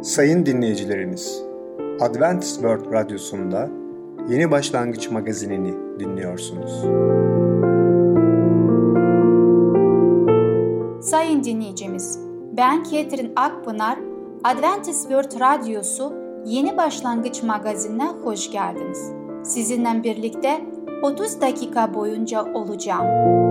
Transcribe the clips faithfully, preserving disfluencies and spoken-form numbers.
Sayın dinleyicilerimiz, Adventist World Radyosu'nda Yeni Başlangıç Magazinini dinliyorsunuz. Sayın dinleyicimiz, ben Ketrin Akpınar, Adventist World Radyosu Yeni Başlangıç Magazinine hoş geldiniz. Sizinle birlikte otuz dakika boyunca olacağım.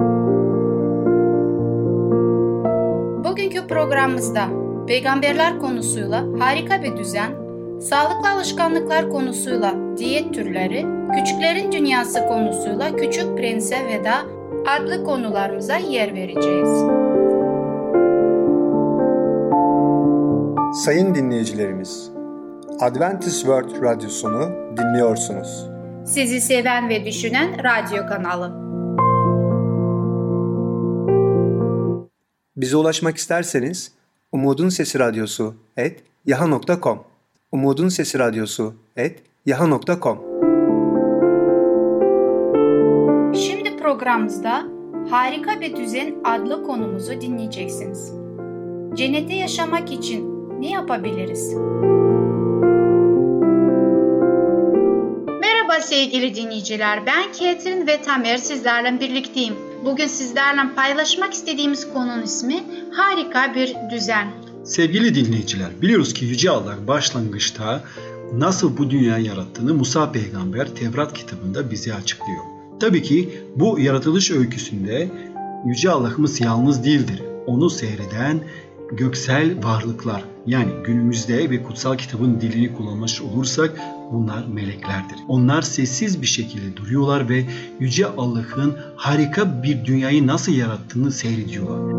Bugünkü programımızda peygamberler konusuyla harika bir düzen, sağlıklı alışkanlıklar konusuyla diyet türleri, küçüklerin dünyası konusuyla Küçük Prens'e Veda adlı konularımıza yer vereceğiz. Sayın dinleyicilerimiz, Adventist World Radyosunu dinliyorsunuz. Sizi seven ve düşünen radyo kanalı. Bize ulaşmak isterseniz Umutun Sesi Radyosu et yaha nokta com Umutun Sesi Radyosu et yaha nokta com. Şimdi programımızda Harika Bir Düzen adlı konumuzu dinleyeceksiniz. Cennette yaşamak için ne yapabiliriz? Merhaba sevgili dinleyiciler, ben Ketrin ve Tamer sizlerle birlikteyim. Bugün sizlerle paylaşmak istediğimiz konunun ismi Harika Bir Düzen. Sevgili dinleyiciler, biliyoruz ki Yüce Allah başlangıçta nasıl bu dünyayı yarattığını Musa peygamber Tevrat kitabında bize açıklıyor. Tabii ki bu yaratılış öyküsünde Yüce Allah'ımız yalnız değildir. Onu seyreden göksel varlıklar, yani günümüzde ve kutsal kitabın dilini kullanmış olursak bunlar meleklerdir. Onlar sessiz bir şekilde duruyorlar ve Yüce Allah'ın harika bir dünyayı nasıl yarattığını seyrediyorlar.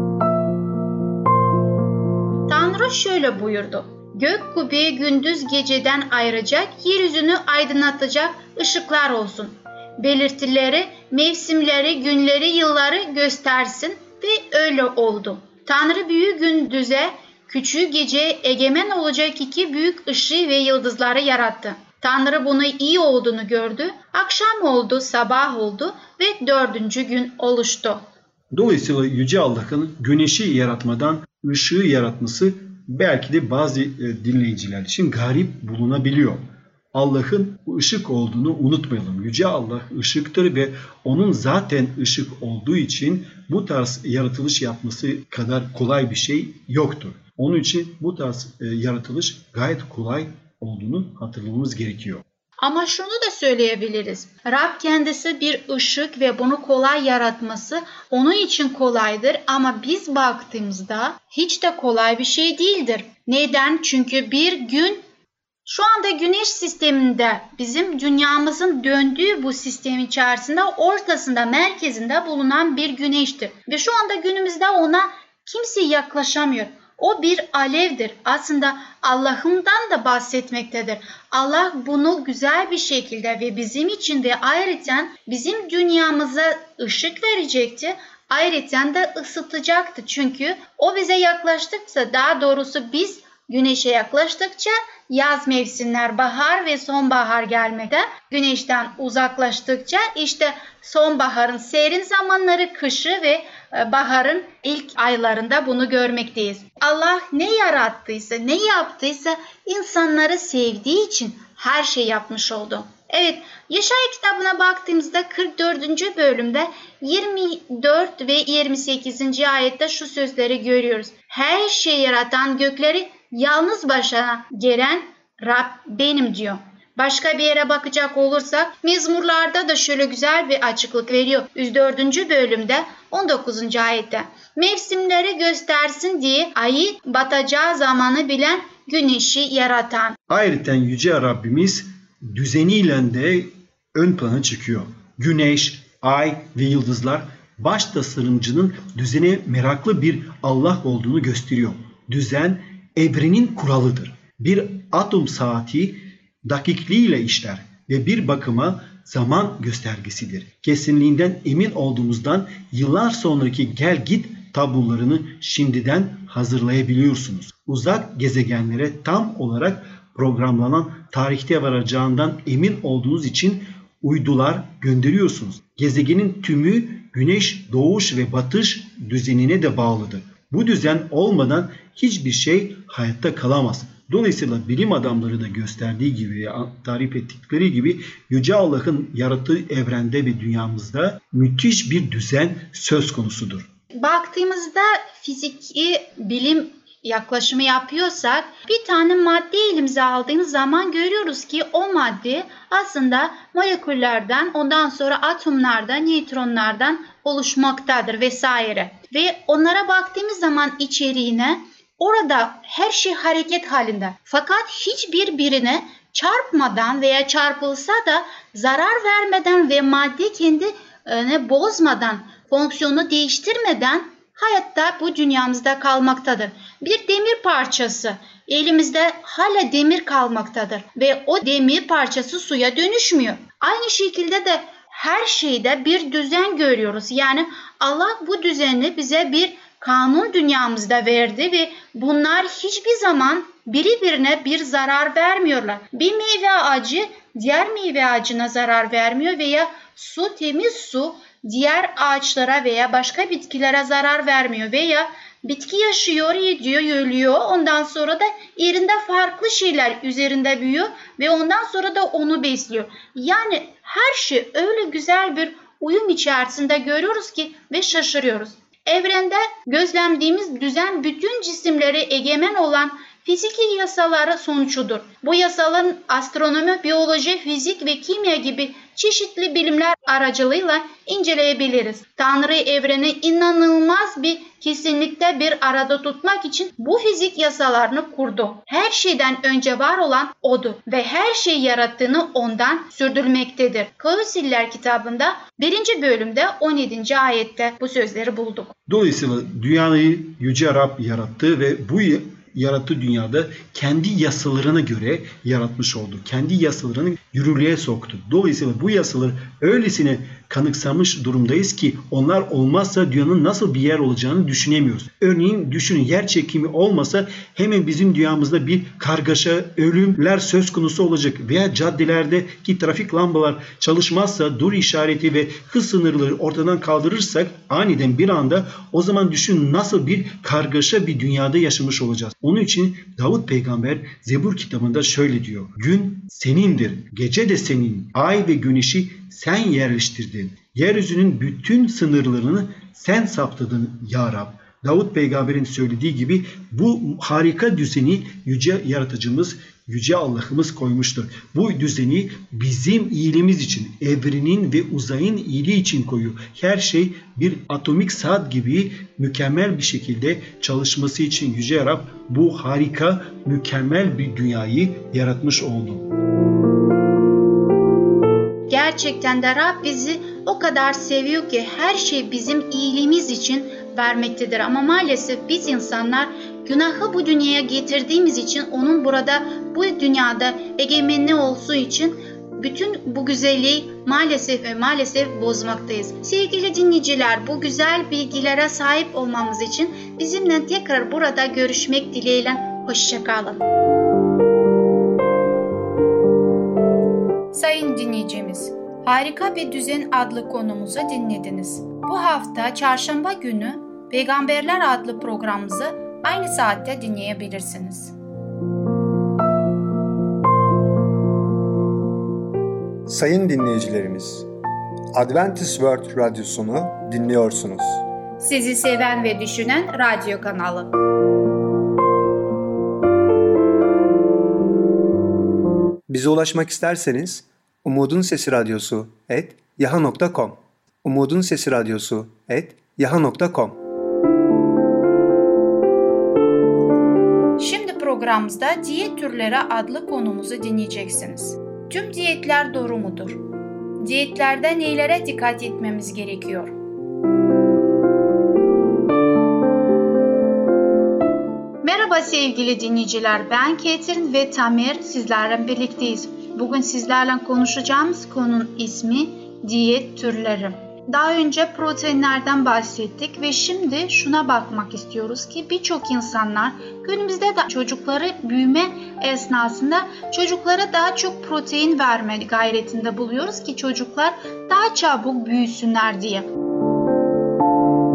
Tanrı şöyle buyurdu: "Gök kubbeyi gündüz geceden ayıracak, yeryüzünü aydınlatacak ışıklar olsun. Belirtileri, mevsimleri, günleri, yılları göstersin." Ve öyle oldu. Tanrı büyük gündüze, küçüğü geceye egemen olacak iki büyük ışığı ve yıldızları yarattı. Tanrı bunu iyi olduğunu gördü. Akşam oldu, sabah oldu ve dördüncü gün oluştu. Dolayısıyla Yüce Allah'ın güneşi yaratmadan ışığı yaratması belki de bazı dinleyiciler için garip bulunabiliyor. Allah'ın ışık olduğunu unutmayalım. Yüce Allah ışıktır ve onun zaten ışık olduğu için bu tarz yaratılış yapması kadar kolay bir şey yoktur. Onun için bu tarz yaratılış gayet kolay olduğunu hatırlamamız gerekiyor. Ama şunu da söyleyebiliriz. Rab kendisi bir ışık ve bunu kolay yaratması onun için kolaydır ama biz baktığımızda hiç de kolay bir şey değildir. Neden? Çünkü bir gün şu anda güneş sisteminde bizim dünyamızın döndüğü bu sistem içerisinde ortasında, merkezinde bulunan bir güneştir. Ve şu anda günümüzde ona kimse yaklaşamıyor. O bir alevdir. Aslında Allah'ımdan da bahsetmektedir. Allah bunu güzel bir şekilde ve bizim için de ayrıca bizim dünyamıza ışık verecekti. Ayrıca da ısıtacaktı. Çünkü o bize yaklaştıkça, daha doğrusu biz güneşe yaklaştıkça yaz mevsimler, bahar ve sonbahar gelmekte. Güneşten uzaklaştıkça işte sonbaharın serin zamanları, kışı ve baharın ilk aylarında bunu görmekteyiz. Allah ne yarattıysa, ne yaptıysa insanları sevdiği için her şey yapmış oldu. Evet, Yeşaya kitabına baktığımızda kırk dördüncü bölümde yirmi dört ve yirmi sekizinci ayette şu sözleri görüyoruz. Her şeyi yaratan, gökleri yalnız başına gelen Rab benim diyor. Başka bir yere bakacak olursak Mezmurlarda da şöyle güzel bir açıklık veriyor. yüz dördüncü bölümde on dokuzuncu ayette. Mevsimleri göstersin diye ayı batacağı zamanı bilen, güneşi yaratan. Ayrıca Yüce Rabbimiz düzeniyle de ön plana çıkıyor. Güneş, ay ve yıldızlar baş tasarımcının düzene meraklı bir Allah olduğunu gösteriyor. Düzen evrenin kuralıdır. Bir atom saati dakikliğiyle işler ve bir bakıma zaman göstergesidir. Kesinliğinden emin olduğumuzdan yıllar sonraki gel git tablolarını şimdiden hazırlayabiliyorsunuz. Uzak gezegenlere tam olarak programlanan tarihte varacağından emin olduğunuz için uydular gönderiyorsunuz. Gezegenin tümü güneş doğuş ve batış düzenine de bağlıdır. Bu düzen olmadan hiçbir şey hayatta kalamaz. Dolayısıyla bilim adamları da gösterdiği gibi, tarif ettikleri gibi Yüce Allah'ın yarattığı evrende ve dünyamızda müthiş bir düzen söz konusudur. Baktığımızda fiziki bilim yaklaşımı yapıyorsak bir tane madde elimize aldığımız zaman görüyoruz ki o madde aslında moleküllerden, ondan sonra atomlardan, nötronlardan oluşmaktadır vesaire. Ve onlara baktığımız zaman içeriğine orada her şey hareket halinde. Fakat hiçbir birine çarpmadan veya çarpılsa da zarar vermeden ve madde kendini bozmadan, fonksiyonu değiştirmeden hayatta bu dünyamızda kalmaktadır. Bir demir parçası elimizde hala demir kalmaktadır ve o demir parçası suya dönüşmüyor. Aynı şekilde de her şeyde bir düzen görüyoruz. Yani Allah bu düzeni bize bir kanun dünyamızda verdi ve bunlar hiçbir zaman birbirine bir zarar vermiyorlar. Bir meyve ağacı diğer meyve ağacına zarar vermiyor veya su, temiz su diğer ağaçlara veya başka bitkilere zarar vermiyor veya bitki yaşıyor, yediyor, ölüyor. Ondan sonra da yerinde farklı şeyler üzerinde büyüyor ve ondan sonra da onu besliyor. Yani her şey öyle güzel bir uyum içerisinde görüyoruz ki ve şaşırıyoruz. Evrende gözlemlediğimiz düzen bütün cisimlere egemen olan fiziki yasaları sonucudur. Bu yasaların astronomi, biyoloji, fizik ve kimya gibi çeşitli bilimler aracılığıyla inceleyebiliriz. Tanrı evreni inanılmaz bir kesinlikle bir arada tutmak için bu fizik yasalarını kurdu. Her şeyden önce var olan O'dur ve her şeyi yarattığını Ondan sürdürmektedir. Kolosiller kitabında birinci bölümde on yedinci ayette bu sözleri bulduk. Dolayısıyla dünyayı Yüce Rab yarattı ve bu yarattığı dünyada kendi yasalarına göre yaratmış oldu. Kendi yasalarını yürürlüğe soktu. Dolayısıyla bu yasaları öylesine kanıksamış durumdayız ki onlar olmazsa dünyanın nasıl bir yer olacağını düşünemiyoruz. Örneğin düşünün, yer çekimi olmasa hemen bizim dünyamızda bir kargaşa, ölümler söz konusu olacak veya caddelerdeki trafik lambalar çalışmazsa, dur işareti ve hız sınırları ortadan kaldırırsak aniden bir anda o zaman düşün nasıl bir kargaşa bir dünyada yaşamış olacağız. Onun için Davut peygamber Zebur kitabında şöyle diyor: gün senindir, gece de senin, ay ve güneşi sen yerleştirdin. Yeryüzünün bütün sınırlarını sen saptadın ya Rab. Davut peygamberin söylediği gibi bu harika düzeni yüce yaratıcımız, yüce Allah'ımız koymuştur. Bu düzeni bizim iyiliğimiz için, evrenin ve uzayın iyiliği için koyuyor. Her şey bir atomik saat gibi mükemmel bir şekilde çalışması için yüce Rab bu harika, mükemmel bir dünyayı yaratmış oldu. Gerçekten de Rab bizi o kadar seviyor ki her şey bizim iyiliğimiz için vermektedir. Ama maalesef biz insanlar günahı bu dünyaya getirdiğimiz için onun burada bu dünyada egemenliği olduğu için bütün bu güzelliği maalesef ve maalesef bozmaktayız. Sevgili dinleyiciler, bu güzel bilgilere sahip olmamız için bizimle tekrar burada görüşmek dileğiyle. Hoşça kalın. Sayın dinleyicimiz, Harika Bir Düzen adlı konumuzu dinlediniz. Bu hafta çarşamba günü Peygamberler adlı programımızı aynı saatte dinleyebilirsiniz. Sayın dinleyicilerimiz, Adventist World Radyosunu dinliyorsunuz. Sizi seven ve düşünen radyo kanalı. Bize ulaşmak isterseniz Umutun Sesi Radyosu et yaha nokta com Umutun Sesi Radyosu et yaha nokta com. Şimdi programımızda diyet türleri adlı konumuzu dinleyeceksiniz. Tüm diyetler doğru mudur? Diyetlerde nelere dikkat etmemiz gerekiyor? Merhaba sevgili dinleyiciler, ben Ketrin ve Tamer sizlerle birlikteyiz. Bugün sizlerle konuşacağımız konunun ismi diyet türleri. Daha önce proteinlerden bahsettik ve şimdi şuna bakmak istiyoruz ki birçok insanlar günümüzde de çocukları büyüme esnasında çocuklara daha çok protein verme gayretinde buluyoruz ki çocuklar daha çabuk büyüsünler diye.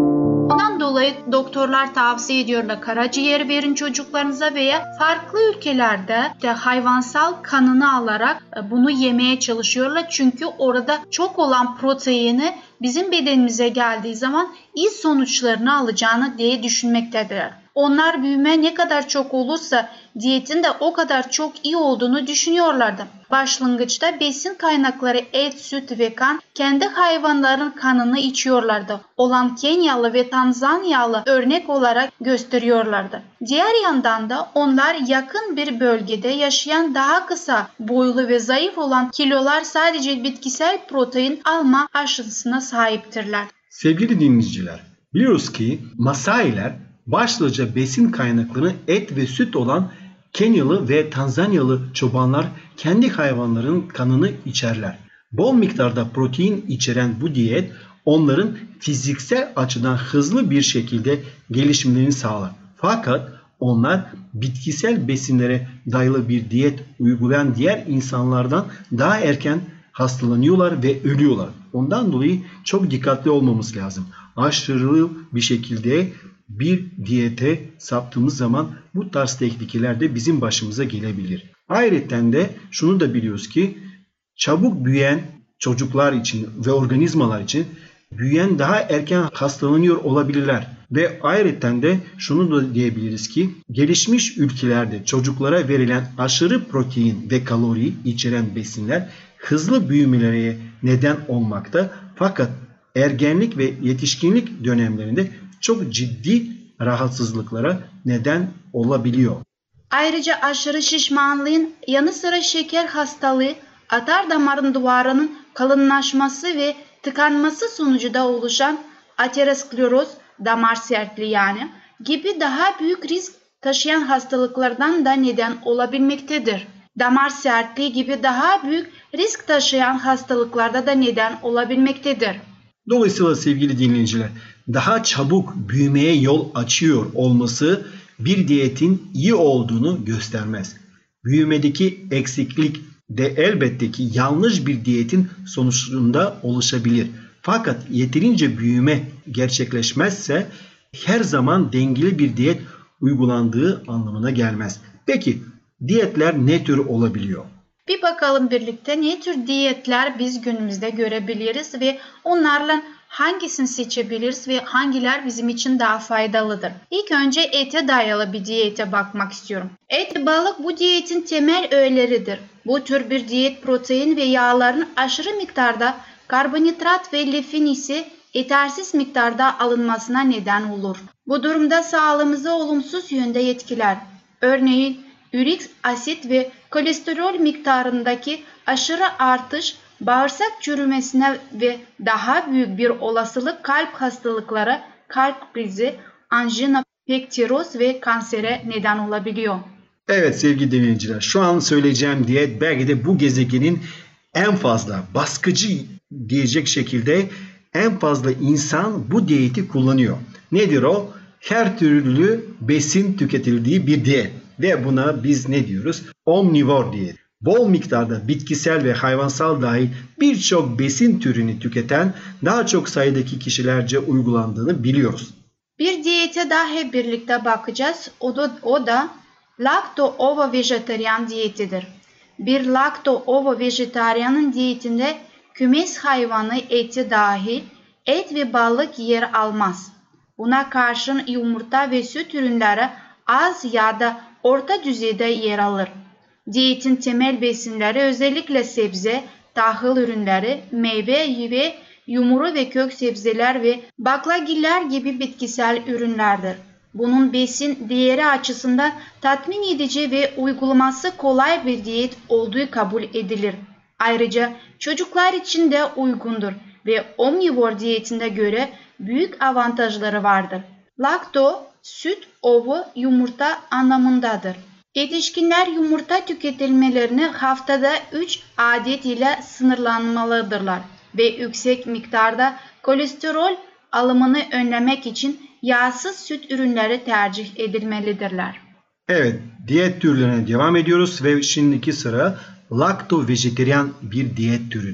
Bundan dolayı doktorlar tavsiye ediyorlar karaciğer verin çocuklarınıza veya farklı ülkelerde de hayvansal kanını alarak bunu yemeye çalışıyorlar. Çünkü orada çok olan proteini bizim bedenimize geldiği zaman iyi sonuçlarını alacağını diye düşünmektedirler. Onlar büyüme ne kadar çok olursa diyetin de o kadar çok iyi olduğunu düşünüyorlardı. Başlangıçta besin kaynakları et, süt ve kan kendi hayvanların kanını içiyorlardı. Olan Kenyalı ve Tanzanyalı örnek olarak gösteriyorlardı. Diğer yandan da onlar yakın bir bölgede yaşayan daha kısa boylu ve zayıf olan kilolar sadece bitkisel protein alma aşısına sahiptirler. Sevgili dinleyiciler, biliyoruz ki Masailer başlıca besin kaynakları et ve süt olan Kenyalı ve Tanzanyalı çobanlar kendi hayvanların kanını içerler. Bol miktarda protein içeren bu diyet onların fiziksel açıdan hızlı bir şekilde gelişimlerini sağlar. Fakat onlar bitkisel besinlere dayalı bir diyet uygulayan diğer insanlardan daha erken hastalanıyorlar ve ölüyorlar. Ondan dolayı çok dikkatli olmamız lazım. Aşırı bir şekilde bir diyete saptığımız zaman bu tarz tehlikeler de bizim başımıza gelebilir. Ayrıca de şunu da biliyoruz ki çabuk büyüyen çocuklar için ve organizmalar için büyüyen daha erken hastalanıyor olabilirler. Ve ayrıca de şunu da diyebiliriz ki gelişmiş ülkelerde çocuklara verilen aşırı protein ve kalori içeren besinler hızlı büyümelere neden olmakta. Fakat ergenlik ve yetişkinlik dönemlerinde çok ciddi rahatsızlıklara neden olabiliyor. Ayrıca aşırı şişmanlığın yanı sıra şeker hastalığı, atar damarın duvarının kalınlaşması ve tıkanması sonucu da oluşan ateroskleroz, damar sertliği yani gibi daha büyük risk taşıyan hastalıklardan da neden olabilmektedir. Damar sertliği gibi daha büyük risk taşıyan hastalıklarda da neden olabilmektedir. Dolayısıyla sevgili dinleyiciler, daha çabuk büyümeye yol açıyor olması bir diyetin iyi olduğunu göstermez. Büyümedeki eksiklik de elbette ki yanlış bir diyetin sonucunda oluşabilir. Fakat yeterince büyüme gerçekleşmezse her zaman dengeli bir diyet uygulandığı anlamına gelmez. Peki diyetler ne tür olabiliyor? Bir bakalım birlikte ne tür diyetler biz günümüzde görebiliriz ve onlarla hangisini seçebiliriz ve hangiler bizim için daha faydalıdır. İlk önce ete dayalı bir diyete bakmak istiyorum. Et ve balık bu diyetin temel öğeleridir. Bu tür bir diyet protein ve yağların aşırı miktarda karbonhidrat ve lifin ise yetersiz miktarda alınmasına neden olur. Bu durumda sağlığımızı olumsuz yönde etkiler. Örneğin ürik asit ve kolesterol miktarındaki aşırı artış bağırsak çürümesine ve daha büyük bir olasılık kalp hastalıkları, kalp krizi, anjina pektiroz ve kansere neden olabiliyor. Evet sevgili dinleyiciler, şu an söyleyeceğim diyet belki de bu gezegenin en fazla baskıcı diyecek şekilde en fazla insan bu diyeti kullanıyor. Nedir o? Her türlü besin tüketildiği bir diyet. Ve buna biz ne diyoruz? Omnivor diyet. Bol miktarda bitkisel ve hayvansal dahil birçok besin türünü tüketen daha çok sayıdaki kişilerce uygulandığını biliyoruz. Bir diyete daha hep birlikte bakacağız. O da, o da lakto-ovo-vejetaryen diyetidir. Bir lakto-ovo-vejetaryenin diyetinde kümes hayvanı eti dahil et ve balık yer almaz. Buna karşın yumurta ve süt ürünleri az ya da orta düzeyde yer alır. Diyetin temel besinleri özellikle sebze, tahıl ürünleri, meyve ve yumuru ve kök sebzeler ve baklagiller gibi bitkisel ürünlerdir. Bunun besin değeri açısından tatmin edici ve uygulaması kolay bir diyet olduğu kabul edilir. Ayrıca çocuklar için de uygundur ve omnivor diyetine göre büyük avantajları vardır. Lakto, süt, ovo, yumurta anlamındadır. Yetişkinler yumurta tüketilmelerini haftada üç adet ile sınırlanmalıdırlar ve yüksek miktarda kolesterol alımını önlemek için yağsız süt ürünleri tercih edilmelidirler. Evet, diyet türlerine devam ediyoruz ve şimdiki sıra lakto-vejetaryen bir diyet türüdür.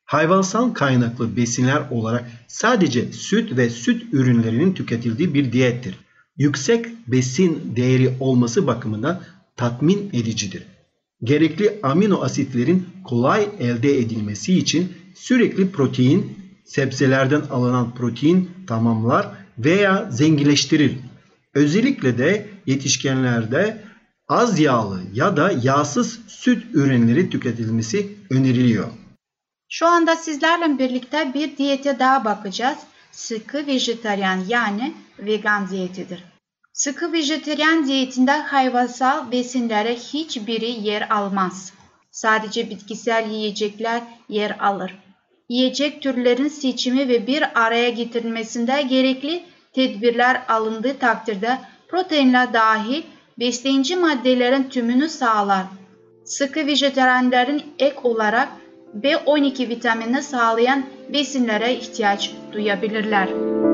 Hayvansal kaynaklı besinler olarak sadece süt ve süt ürünlerinin tüketildiği bir diyettir. Yüksek besin değeri olması bakımından tatmin edicidir. Gerekli amino asitlerin kolay elde edilmesi için sürekli protein, sebzelerden alınan protein tamamlar veya zenginleştirir. Özellikle de yetişkinlerde az yağlı ya da yağsız süt ürünleri tüketilmesi öneriliyor. Şu anda sizlerle birlikte bir diyete daha bakacağız. Sıkı vejetaryen yani vegan diyetidir. Sıkı vejetaryen diyetinde hayvansal besinlere hiçbiri yer almaz. Sadece bitkisel yiyecekler yer alır. Yiyecek türlerin seçimi ve bir araya getirilmesinde gerekli tedbirler alındığı takdirde proteinler dahil besleyici maddelerin tümünü sağlar. Sıkı vejetaryenlerin ek olarak B on iki vitaminini sağlayan besinlere ihtiyaç duyabilirler.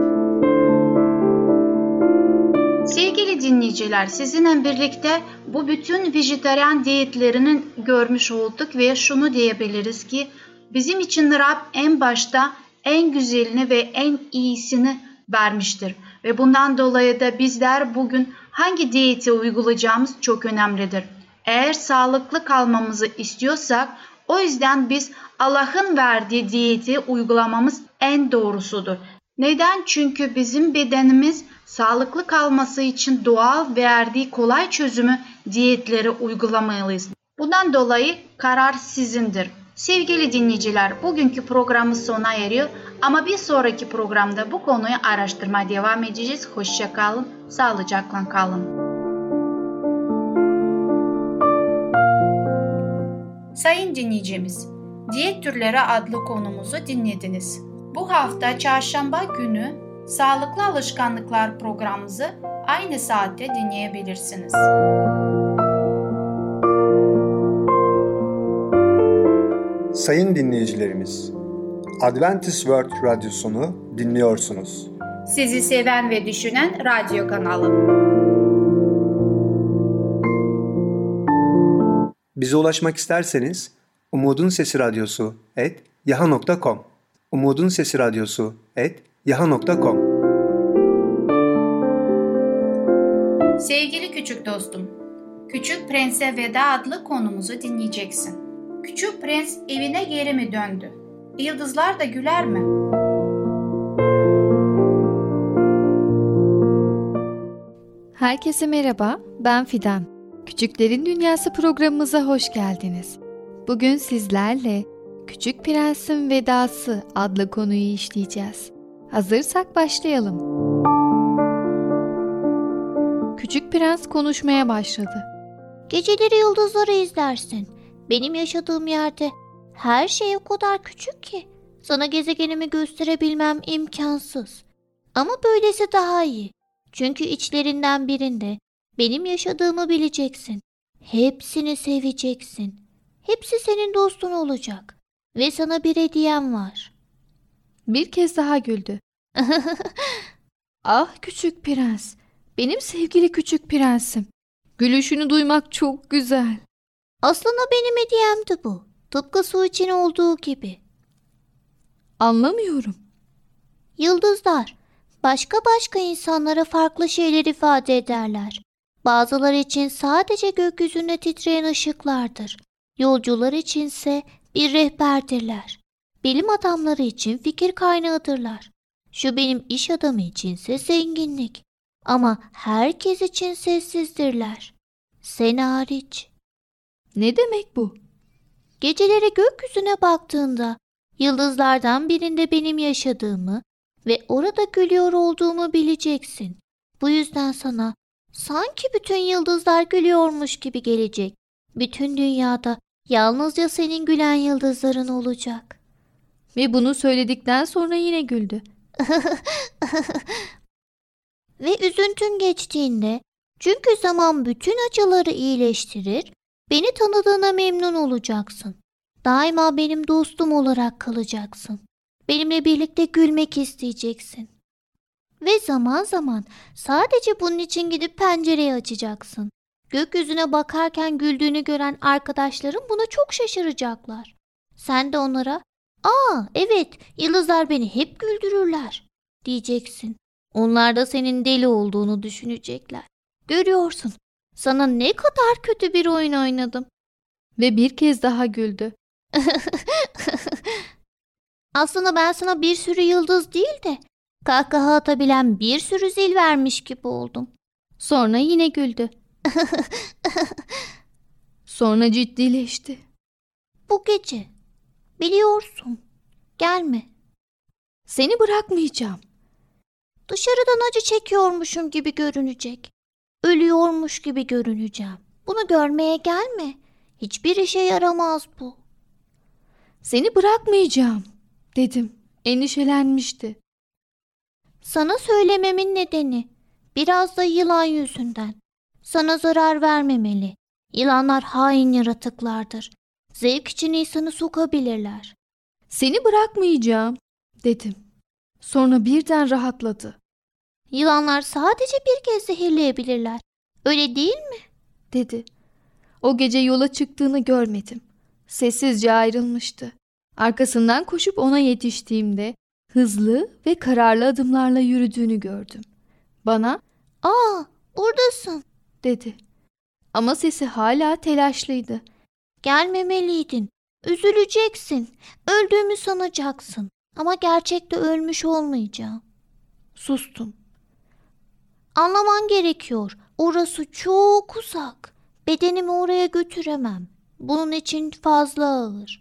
Sevgili dinleyiciler, sizinle birlikte bu bütün vejetaryen diyetlerini görmüş olduk ve şunu diyebiliriz ki bizim için Rab en başta en güzelini ve en iyisini vermiştir. Ve bundan dolayı da bizler bugün hangi diyeti uygulayacağımız çok önemlidir. Eğer sağlıklı kalmamızı istiyorsak o yüzden biz Allah'ın verdiği diyeti uygulamamız en doğrusudur. Neden? Çünkü bizim bedenimiz sağlıklı kalması için doğal verdiği kolay çözümü diyetleri uygulamalıyız. Bundan dolayı karar sizindir. Sevgili dinleyiciler, bugünkü programımız sona eriyor ama bir sonraki programda bu konuyu araştırmaya devam edeceğiz. Hoşça kalın, sağlıcakla kalın. Sayın dinleyicimiz, Diyet Türleri adlı konumuzu dinlediniz. Bu hafta çarşamba günü Sağlıklı Alışkanlıklar programımızı aynı saatte dinleyebilirsiniz. Sayın dinleyicilerimiz, Adventist World Radyosunu dinliyorsunuz. Sizi seven ve düşünen radyo kanalı. Bize ulaşmak isterseniz Umutun Sesi Radyosu et yaha nokta com Umutun Sesi Radyosu et yaha nokta com. Sevgili küçük dostum, Küçük Prens'e Veda adlı konumuzu dinleyeceksin. Küçük Prens evine geri mi döndü? Yıldızlar da güler mi? Herkese merhaba, ben Fidan. Küçüklerin Dünyası programımıza hoş geldiniz. Bugün sizlerle Küçük Prens'in Vedası adlı konuyu işleyeceğiz. Hazırsak başlayalım. Küçük Prens konuşmaya başladı. Geceleri yıldızları izlersin. Benim yaşadığım yerde her şey o kadar küçük ki sana gezegenimi gösterebilmem imkansız. Ama böylesi daha iyi. Çünkü içlerinden birinde benim yaşadığımı bileceksin. Hepsini seveceksin. Hepsi senin dostun olacak. Ve sana bir hediyem var. Bir kez daha güldü. Ah küçük prens, benim sevgili küçük prensim. Gülüşünü duymak çok güzel. Aslında benim hediyemdi bu. Tıpkı su için olduğu gibi. Anlamıyorum. Yıldızlar başka başka insanlara farklı şeyler ifade ederler. Bazıları için sadece gökyüzünde titreyen ışıklardır. Yolcular içinse bir rehberdirler. Bilim adamları için fikir kaynağıdırlar. Şu benim iş adamı içinse zenginlik. Ama herkes için sessizdirler. Sen hariç. Ne demek bu? Geceleri gökyüzüne baktığında yıldızlardan birinde benim yaşadığımı ve orada gülüyor olduğumu bileceksin. Bu yüzden sana sanki bütün yıldızlar gülüyormuş gibi gelecek. Bütün dünyada yalnızca senin gülen yıldızların olacak. Ve bunu söyledikten sonra yine güldü. Ve üzüntün geçtiğinde, çünkü zaman bütün acıları iyileştirir, beni tanıdığına memnun olacaksın. Daima benim dostum olarak kalacaksın. Benimle birlikte gülmek isteyeceksin. Ve zaman zaman sadece bunun için gidip pencereyi açacaksın. Gökyüzüne bakarken güldüğünü gören arkadaşlarım buna çok şaşıracaklar. Sen de onlara Aa, evet, yıldızlar beni hep güldürürler diyeceksin. Onlar da senin deli olduğunu düşünecekler. Görüyorsun, sana ne kadar kötü bir oyun oynadım. Ve bir kez daha güldü. Aslında ben sana bir sürü yıldız değil de kahkaha atabilen bir sürü zil vermiş gibi oldum. Sonra yine güldü. Sonra ciddileşti. Bu gece, biliyorsun, gelme. Seni bırakmayacağım. Dışarıdan acı çekiyormuşum gibi görünecek. Ölüyormuş gibi görüneceğim. Bunu görmeye gelme. Hiçbir işe yaramaz bu. Seni bırakmayacağım dedim. Endişelenmişti. Sana söylememin nedeni biraz da yılan yüzünden. Sana zarar vermemeli. Yılanlar hain yaratıklardır. Zevk için insanı sokabilirler. Seni bırakmayacağım dedim. Sonra birden rahatladı. Yılanlar sadece bir kez zehirleyebilirler. Öyle değil mi? Dedi. O gece yola çıktığını görmedim. Sessizce ayrılmıştı. Arkasından koşup ona yetiştiğimde hızlı ve kararlı adımlarla yürüdüğünü gördüm. Bana "Aa, buradasın," dedi. Ama sesi hala telaşlıydı. "Gelmemeliydin. Üzüleceksin. Öldüğümü sanacaksın. Ama gerçekte ölmüş olmayacağım." Sustum. "Anlaman gerekiyor. Orası çok uzak. Bedenimi oraya götüremem. Bunun için fazla ağır."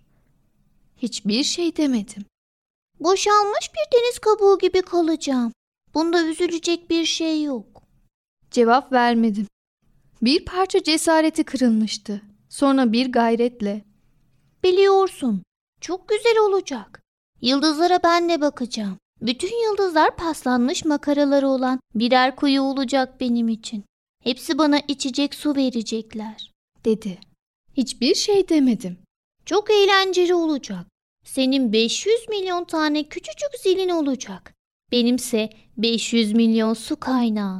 Hiçbir şey demedim. "Boşalmış bir deniz kabuğu gibi kalacağım. Bunda üzülecek bir şey yok." Cevap vermedim. Bir parça cesareti kırılmıştı. Sonra bir gayretle "Biliyorsun, çok güzel olacak. Yıldızlara ben de bakacağım. Bütün yıldızlar paslanmış makaraları olan birer kuyu olacak benim için. Hepsi bana içecek su verecekler." dedi. Hiçbir şey demedim. "Çok eğlenceli olacak. Senin beş yüz milyon tane küçücük zilin olacak. Benimse beş yüz milyon su kaynağı."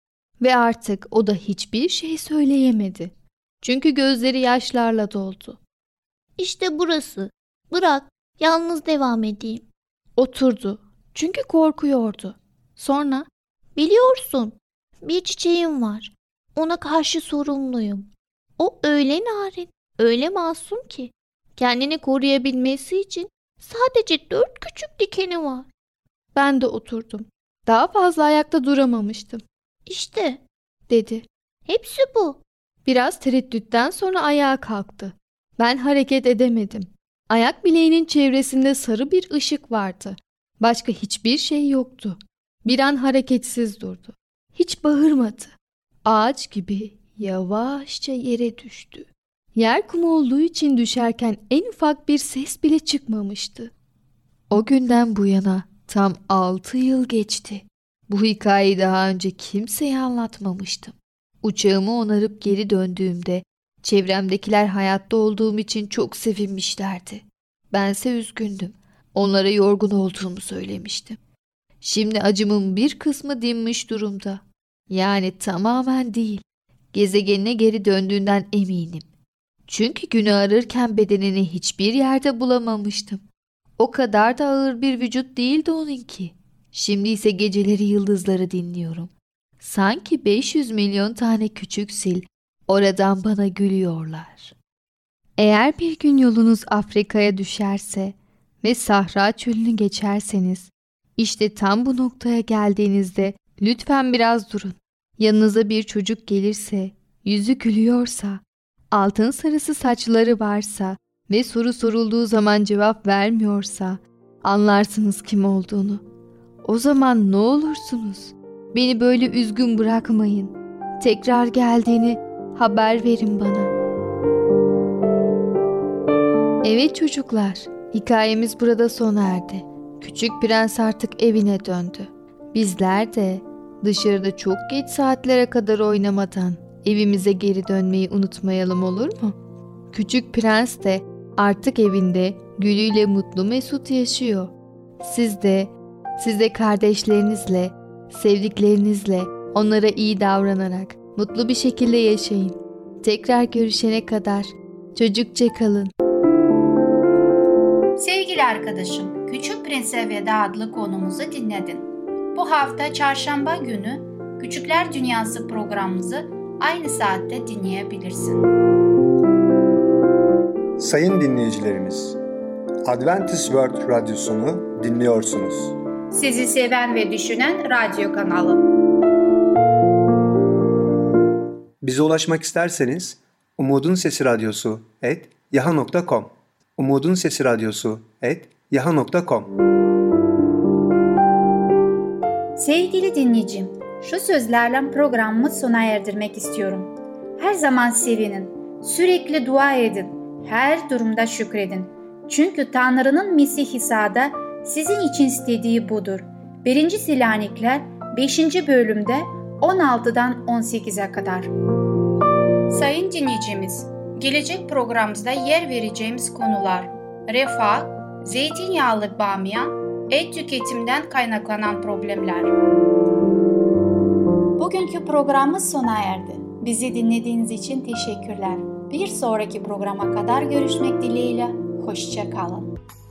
Ve artık o da hiçbir şey söyleyemedi. Çünkü gözleri yaşlarla doldu. "İşte burası. Bırak, yalnız devam edeyim." Oturdu. Çünkü korkuyordu. Sonra "Biliyorsun, bir çiçeğim var. Ona karşı sorumluyum. O öyle narin, öyle masum ki kendini koruyabilmesi için sadece dört küçük dikeni var." ben de oturdum. Daha fazla ayakta duramamıştım. "İşte," dedi. "hepsi bu." Biraz tereddütten sonra ayağa kalktı. Ben hareket edemedim. Ayak bileğinin çevresinde sarı bir ışık vardı. Başka hiçbir şey yoktu. Bir an hareketsiz durdu. Hiç bağırmadı. Ağaç gibi yavaşça yere düştü. Yer kum olduğu için düşerken en ufak bir ses bile çıkmamıştı. O günden bu yana tam altı yıl geçti. Bu hikayeyi daha önce kimseye anlatmamıştım. Uçağımı onarıp geri döndüğümde çevremdekiler hayatta olduğum için çok sevinmişlerdi. Bense üzgündüm. Onlara yorgun olduğumu söylemiştim. Şimdi acımın bir kısmı dinmiş durumda. Yani tamamen değil. Gezegenine geri döndüğünden eminim. Çünkü günü ararken bedenini hiçbir yerde bulamamıştım. O kadar da ağır bir vücut değildi onunki. Şimdi ise geceleri yıldızları dinliyorum. Sanki beş yüz milyon tane küçük sil oradan bana gülüyorlar. Eğer bir gün yolunuz Afrika'ya düşerse ve Sahra çölünü geçerseniz, işte tam bu noktaya geldiğinizde lütfen biraz durun. Yanınıza bir çocuk gelirse, yüzü gülüyorsa, altın sarısı saçları varsa ve soru sorulduğu zaman cevap vermiyorsa anlarsınız kim olduğunu. O zaman ne olursunuz? Beni böyle üzgün bırakmayın. Tekrar geldiğini haber verin bana. Evet çocuklar, hikayemiz burada sona erdi. Küçük prens artık evine döndü. Bizler de dışarıda çok geç saatlere kadar oynamadan evimize geri dönmeyi unutmayalım, olur mu? Küçük prens de artık evinde gülüyle mutlu mesut yaşıyor. Siz de, siz de kardeşlerinizle, sevdiklerinizle onlara iyi davranarak mutlu bir şekilde yaşayın. Tekrar görüşene kadar çocukça kalın. Sevgili arkadaşım, Küçük Prens Veda adlı konumuzu dinledin. Bu hafta çarşamba günü Küçükler Dünyası programımızı aynı saatte dinleyebilirsin. Sayın dinleyicilerimiz, Adventist World Radyosunu dinliyorsunuz. Sizi seven ve düşünen radyo kanalı. Bize ulaşmak isterseniz Umutun Sesi Radyosu et yaha nokta com Umutun Sesi Radyosu et yaha nokta com. Sevgili dinleyicim, şu sözlerle programımı sona erdirmek istiyorum. Her zaman sevinin, sürekli dua edin, her durumda şükredin. Çünkü Tanrı'nın Mesih İsa'da sizin için istediği budur. birinci Selanikler beşinci bölümde on altıdan on sekize kadar. Sayın dinleyicimiz, gelecek programımızda yer vereceğimiz konular: refah, zeytinyağlı bamya, et tüketimden kaynaklanan problemler. Bugünkü programımız sona erdi. Bizi dinlediğiniz için teşekkürler. Bir sonraki programa kadar görüşmek dileğiyle. Hoşça kalın.